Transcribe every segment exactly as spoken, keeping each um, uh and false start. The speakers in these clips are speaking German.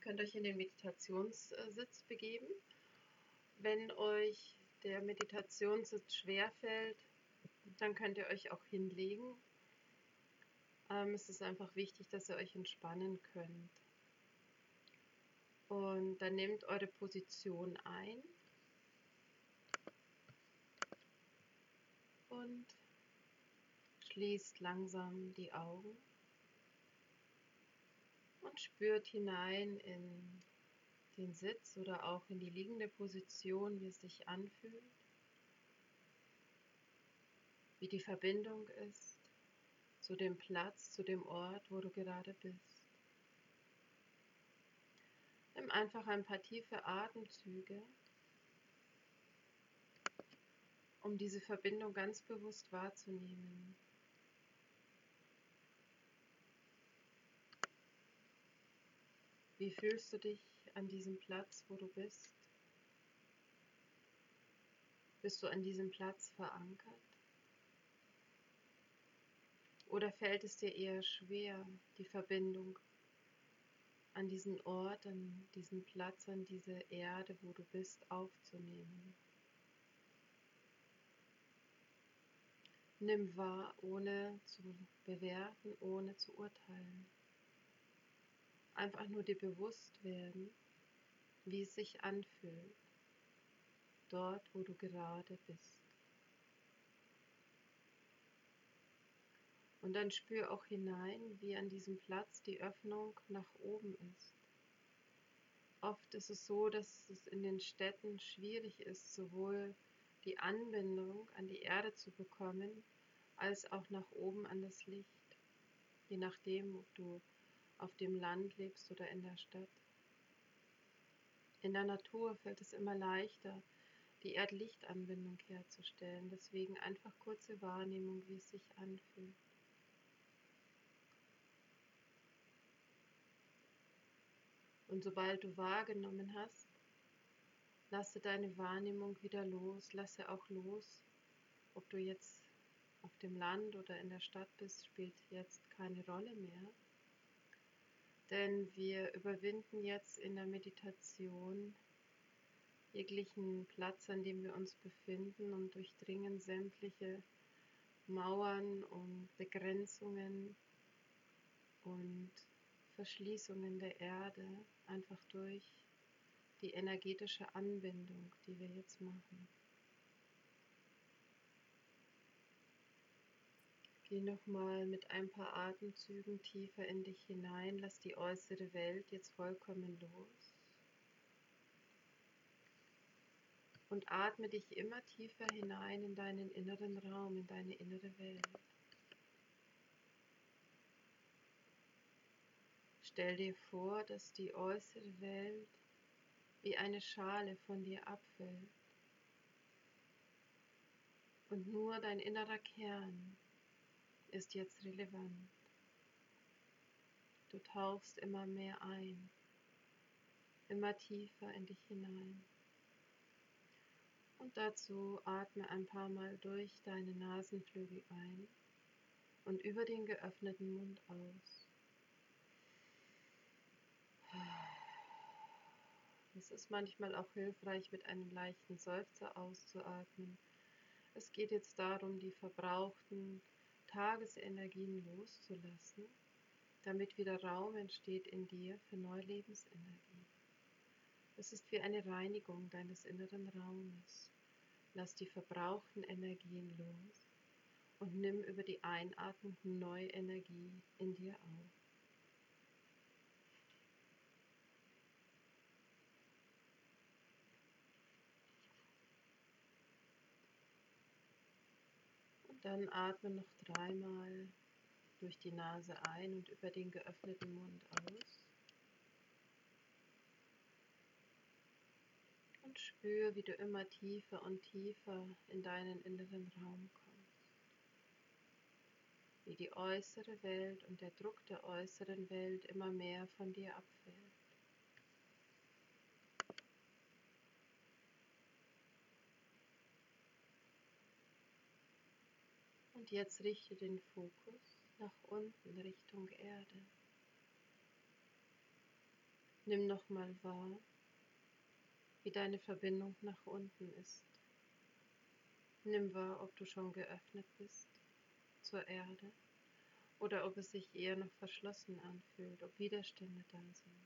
könnt euch in den Meditationssitz begeben. Wenn euch der Meditationssitz schwerfällt, dann könnt ihr euch auch hinlegen. Ähm, es ist einfach wichtig, dass ihr euch entspannen könnt. Und dann nehmt eure Position ein und schließt langsam die Augen und spürt hinein in den Sitz oder auch in die liegende Position, wie es sich anfühlt, wie die Verbindung ist zu dem Platz, zu dem Ort, wo du gerade bist. Nimm einfach ein paar tiefe Atemzüge, um diese Verbindung ganz bewusst wahrzunehmen. Wie fühlst du dich an diesem Platz, wo du bist? Bist du an diesem Platz verankert? Oder fällt es dir eher schwer, die Verbindung an diesen Ort, an diesen Platz, an diese Erde, wo du bist, aufzunehmen? Nimm wahr, ohne zu bewerten, ohne zu urteilen. Einfach nur dir bewusst werden, wie es sich anfühlt, dort, wo du gerade bist. Und dann spür auch hinein, wie an diesem Platz die Öffnung nach oben ist. Oft ist es so, dass es in den Städten schwierig ist, sowohl die Anbindung an die Erde zu bekommen, als auch nach oben an das Licht. Je nachdem, ob du auf dem Land lebst oder in der Stadt. In der Natur fällt es immer leichter, die Erdlichtanbindung herzustellen. Deswegen einfach kurze Wahrnehmung, wie es sich anfühlt. Und sobald du wahrgenommen hast, lasse deine Wahrnehmung wieder los. Lasse auch los, ob du jetzt auf dem Land oder in der Stadt bist, spielt jetzt keine Rolle mehr. Denn wir überwinden jetzt in der Meditation jeglichen Platz, an dem wir uns befinden, und durchdringen sämtliche Mauern und Begrenzungen und Verschließungen der Erde einfach durch die energetische Anbindung, die wir jetzt machen. Geh nochmal mit ein paar Atemzügen tiefer in dich hinein, lass die äußere Welt jetzt vollkommen los und atme dich immer tiefer hinein in deinen inneren Raum, in deine innere Welt. Stell dir vor, dass die äußere Welt wie eine Schale von dir abfällt und nur dein innerer Kern ist jetzt relevant. Du tauchst immer mehr ein, immer tiefer in dich hinein. Und dazu atme ein paar Mal durch deine Nasenflügel ein und über den geöffneten Mund aus. Es ist manchmal auch hilfreich, mit einem leichten Seufzer auszuatmen. Es geht jetzt darum, die verbrauchten Tagesenergien loszulassen, damit wieder Raum entsteht in dir für neue Lebensenergie. Es ist wie eine Reinigung deines inneren Raumes. Lass die verbrauchten Energien los und nimm über die Einatmung neue Energie in dir auf. Und dann atme noch dreimal durch die Nase ein und über den geöffneten Mund aus. Und spür, wie du immer tiefer und tiefer in deinen inneren Raum kommst. Wie die äußere Welt und der Druck der äußeren Welt immer mehr von dir abfällt. Und jetzt richte den Fokus nach unten Richtung Erde. Nimm nochmal wahr, wie deine Verbindung nach unten ist. Nimm wahr, ob du schon geöffnet bist zur Erde oder ob es sich eher noch verschlossen anfühlt, ob Widerstände da sind.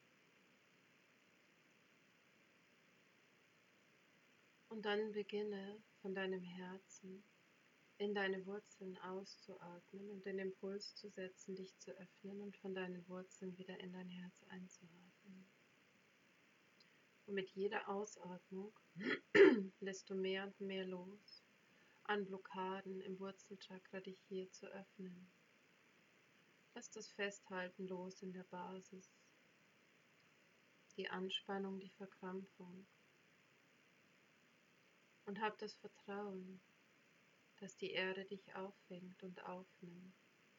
Und dann beginne von deinem Herzen in deine Wurzeln auszuatmen und den Impuls zu setzen, dich zu öffnen und von deinen Wurzeln wieder in dein Herz einzuatmen. Und mit jeder Ausatmung lässt du mehr und mehr los an Blockaden im Wurzelchakra, dich hier zu öffnen. Lass das Festhalten los in der Basis, die Anspannung, die Verkrampfung. Und hab das Vertrauen, dass die Erde dich auffängt und aufnimmt.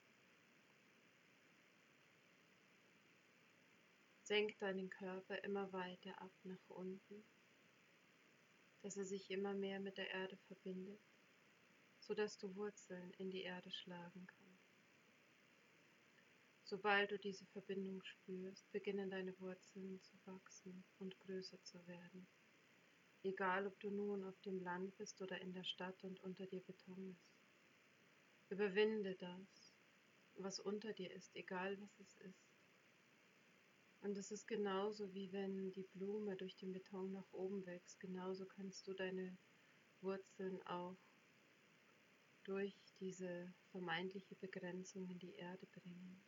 Senk deinen Körper immer weiter ab nach unten, dass er sich immer mehr mit der Erde verbindet, sodass du Wurzeln in die Erde schlagen kannst. Sobald du diese Verbindung spürst, beginnen deine Wurzeln zu wachsen und größer zu werden. Egal, ob du nun auf dem Land bist oder in der Stadt und unter dir Beton ist. Überwinde das, was unter dir ist, egal was es ist. Und es ist genauso, wie wenn die Blume durch den Beton nach oben wächst. Genauso kannst du deine Wurzeln auch durch diese vermeintliche Begrenzung in die Erde bringen.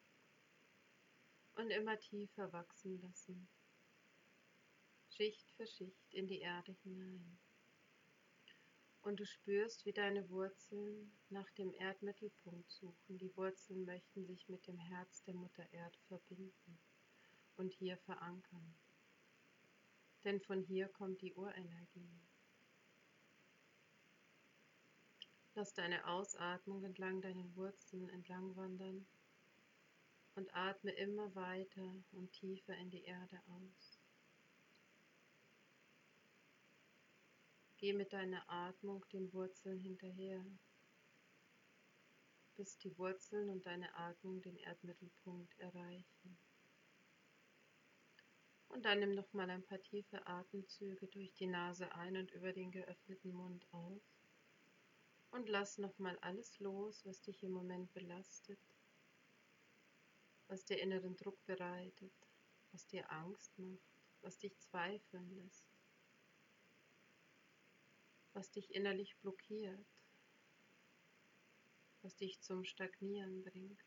Und immer tiefer wachsen lassen. Schicht für Schicht in die Erde hinein. Und du spürst, wie deine Wurzeln nach dem Erdmittelpunkt suchen. Die Wurzeln möchten sich mit dem Herz der Mutter Erde verbinden und hier verankern. Denn von hier kommt die Urenergie. Lass deine Ausatmung entlang deinen Wurzeln entlang wandern und atme immer weiter und tiefer in die Erde aus. Geh mit deiner Atmung den Wurzeln hinterher, bis die Wurzeln und deine Atmung den Erdmittelpunkt erreichen. Und dann nimm noch mal ein paar tiefe Atemzüge durch die Nase ein und über den geöffneten Mund aus. Und lass noch mal alles los, was dich im Moment belastet, was dir inneren Druck bereitet, was dir Angst macht, was dich zweifeln lässt, was dich innerlich blockiert, was dich zum Stagnieren bringt.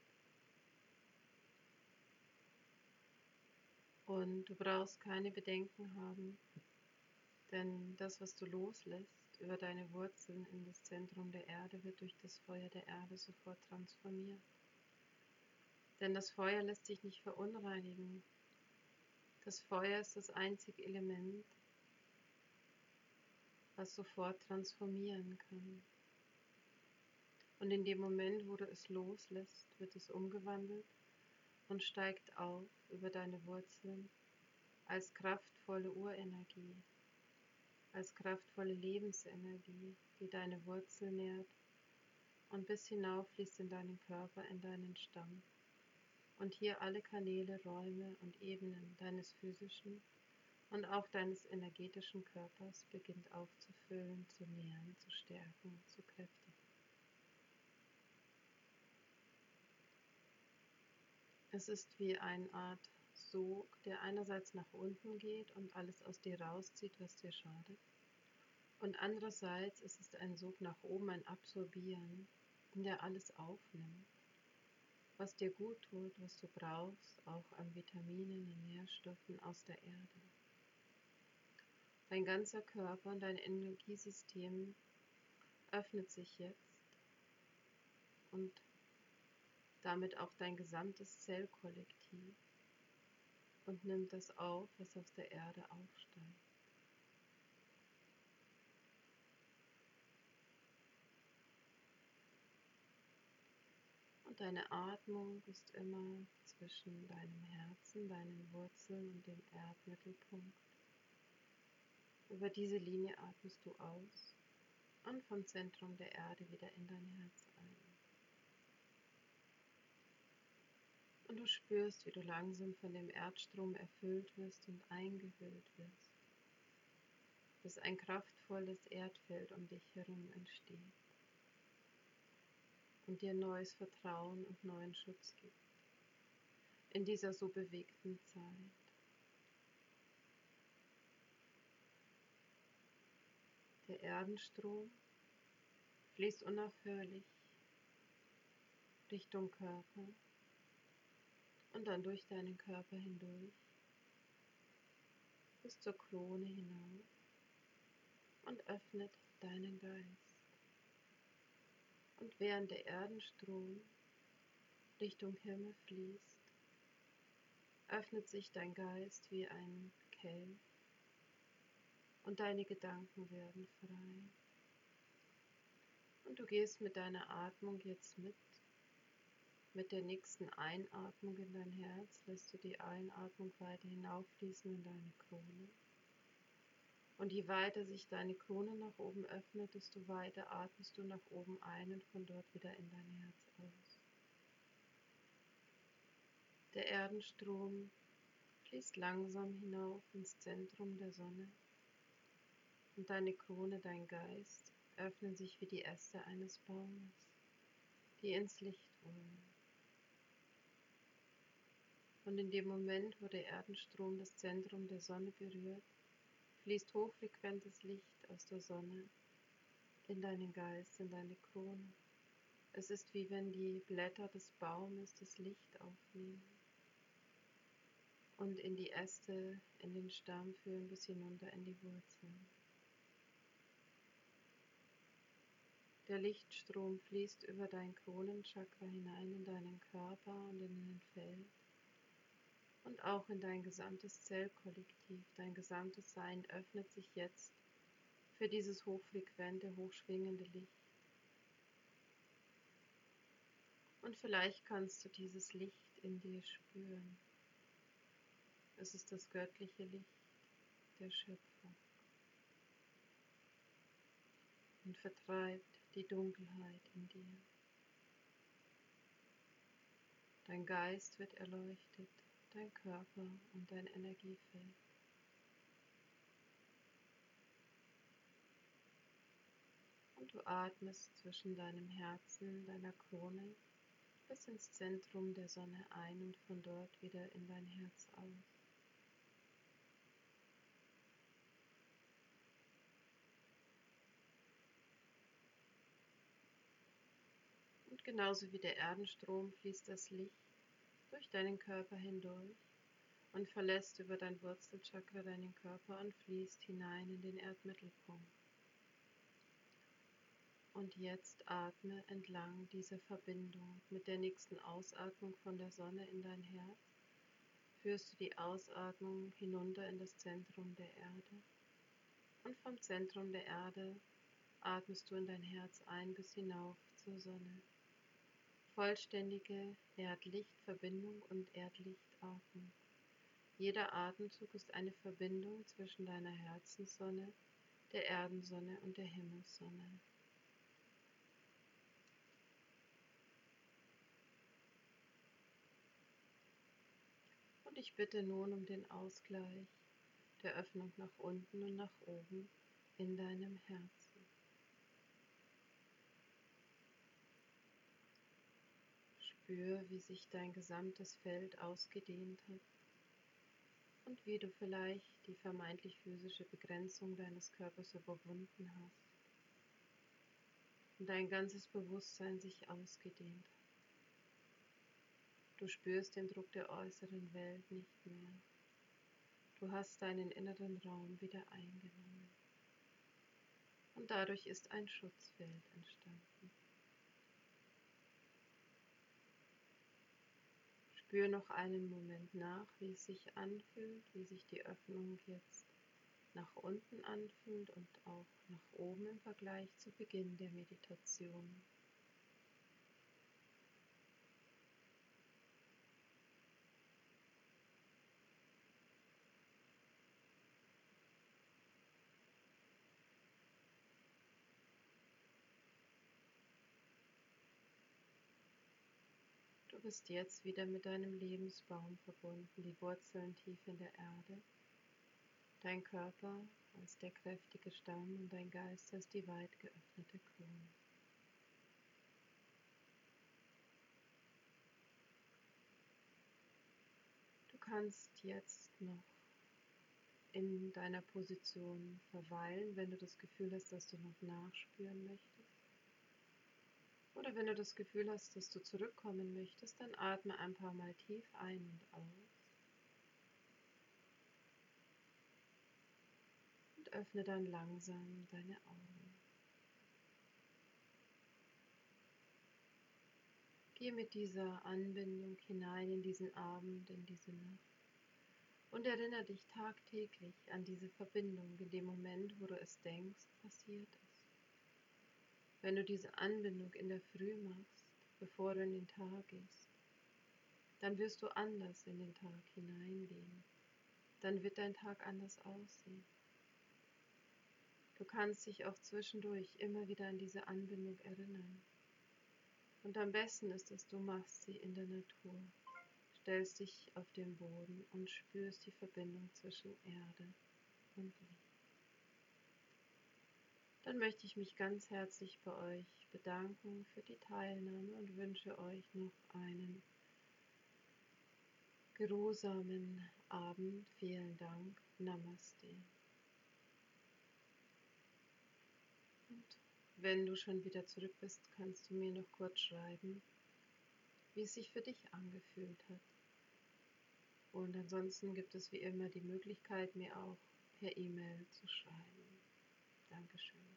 Und du brauchst keine Bedenken haben, denn das, was du loslässt über deine Wurzeln in das Zentrum der Erde, wird durch das Feuer der Erde sofort transformiert. Denn das Feuer lässt sich nicht verunreinigen. Das Feuer ist das einzige Element, was sofort transformieren kann. Und in dem Moment, wo du es loslässt, wird es umgewandelt und steigt auf über deine Wurzeln als kraftvolle Urenergie, als kraftvolle Lebensenergie, die deine Wurzel nährt und bis hinauf fließt in deinen Körper, in deinen Stamm. Und hier alle Kanäle, Räume und Ebenen deines physischen und auch deines energetischen Körpers beginnt aufzufüllen, zu nähren, zu stärken, zu kräftigen. Es ist wie eine Art Sog, der einerseits nach unten geht und alles aus dir rauszieht, was dir schadet. Und andererseits ist es ein Sog nach oben, ein Absorbieren, der alles aufnimmt, was dir gut tut, was du brauchst, auch an Vitaminen und Nährstoffen aus der Erde. Dein ganzer Körper und dein Energiesystem öffnet sich jetzt und damit auch dein gesamtes Zellkollektiv und nimmt das auf, was aus der Erde aufsteigt. Und deine Atmung ist immer zwischen deinem Herzen, deinen Wurzeln und dem Erdmittelpunkt. Über diese Linie atmest du aus und vom Zentrum der Erde wieder in dein Herz ein. Und du spürst, wie du langsam von dem Erdstrom erfüllt wirst und eingehüllt wirst, bis ein kraftvolles Erdfeld um dich herum entsteht und dir neues Vertrauen und neuen Schutz gibt in dieser so bewegten Zeit. Der Erdenstrom fließt unaufhörlich Richtung Körper und dann durch deinen Körper hindurch bis zur Krone hinauf und öffnet deinen Geist. Und während der Erdenstrom Richtung Himmel fließt, öffnet sich dein Geist wie ein Kelch und deine Gedanken werden frei. Und du gehst mit deiner Atmung jetzt mit. Mit der nächsten Einatmung in dein Herz lässt du die Einatmung weiter hinauffließen in deine Krone. Und je weiter sich deine Krone nach oben öffnet, desto weiter atmest du nach oben ein und von dort wieder in dein Herz aus. Der Erdenstrom fließt langsam hinauf ins Zentrum der Sonne und deine Krone, dein Geist, öffnen sich wie die Äste eines Baumes, die ins Licht wollen. Und in dem Moment, wo der Erdenstrom das Zentrum der Sonne berührt, fließt hochfrequentes Licht aus der Sonne in deinen Geist, in deine Krone. Es ist wie wenn die Blätter des Baumes das Licht aufnehmen und in die Äste, in den Stamm führen bis hinunter in die Wurzeln. Der Lichtstrom fließt über dein Kronenchakra hinein in deinen Körper und in dein Feld und auch in dein gesamtes Zellkollektiv. Dein gesamtes Sein öffnet sich jetzt für dieses hochfrequente, hochschwingende Licht. Und vielleicht kannst du dieses Licht in dir spüren. Es ist das göttliche Licht der Schöpfung und vertreibt die Dunkelheit in dir. Dein Geist wird erleuchtet, dein Körper und dein Energiefeld. Und du atmest zwischen deinem Herzen, deiner Krone bis ins Zentrum der Sonne ein und von dort wieder in dein Herz aus. Und genauso wie der Erdenstrom fließt das Licht durch deinen Körper hindurch und verlässt über dein Wurzelchakra deinen Körper und fließt hinein in den Erdmittelpunkt. Und jetzt atme entlang dieser Verbindung. Mit der nächsten Ausatmung von der Sonne in dein Herz führst du die Ausatmung hinunter in das Zentrum der Erde. Und vom Zentrum der Erde atmest du in dein Herz ein bis hinauf zur Sonne. Vollständige Erdlichtverbindung und Erdlichtatmung. Jeder Atemzug ist eine Verbindung zwischen deiner Herzenssonne, der Erdensonne und der Himmelssonne. Und ich bitte nun um den Ausgleich der Öffnung nach unten und nach oben in deinem Herzen. Spür, wie sich dein gesamtes Feld ausgedehnt hat und wie du vielleicht die vermeintlich physische Begrenzung deines Körpers überwunden hast und dein ganzes Bewusstsein sich ausgedehnt hat. Du spürst den Druck der äußeren Welt nicht mehr. Du hast deinen inneren Raum wieder eingenommen. Und dadurch ist ein Schutzfeld entstanden. Spür noch einen Moment nach, wie es sich anfühlt, wie sich die Öffnung jetzt nach unten anfühlt und auch nach oben im Vergleich zu Beginn der Meditation. Du bist jetzt wieder mit deinem Lebensbaum verbunden, die Wurzeln tief in der Erde, dein Körper als der kräftige Stamm und dein Geist als die weit geöffnete Krone. Du kannst jetzt noch in deiner Position verweilen, wenn du das Gefühl hast, dass du noch nachspüren möchtest. Oder wenn du das Gefühl hast, dass du zurückkommen möchtest, dann atme ein paar Mal tief ein und aus. Und öffne dann langsam deine Augen. Geh mit dieser Anbindung hinein in diesen Abend, in diese Nacht. Und erinnere dich tagtäglich an diese Verbindung in dem Moment, wo du es denkst, passiert ist. Wenn du diese Anbindung in der Früh machst, bevor du in den Tag gehst, dann wirst du anders in den Tag hineingehen. Dann wird dein Tag anders aussehen. Du kannst dich auch zwischendurch immer wieder an diese Anbindung erinnern. Und am besten ist es, du machst sie in der Natur. Stellst dich auf den Boden und spürst die Verbindung zwischen Erde und Licht. Dann möchte ich mich ganz herzlich bei euch bedanken für die Teilnahme und wünsche euch noch einen geruhsamen Abend. Vielen Dank. Namaste. Und wenn du schon wieder zurück bist, kannst du mir noch kurz schreiben, wie es sich für dich angefühlt hat. Und ansonsten gibt es wie immer die Möglichkeit, mir auch per E-Mail zu schreiben. Dankeschön.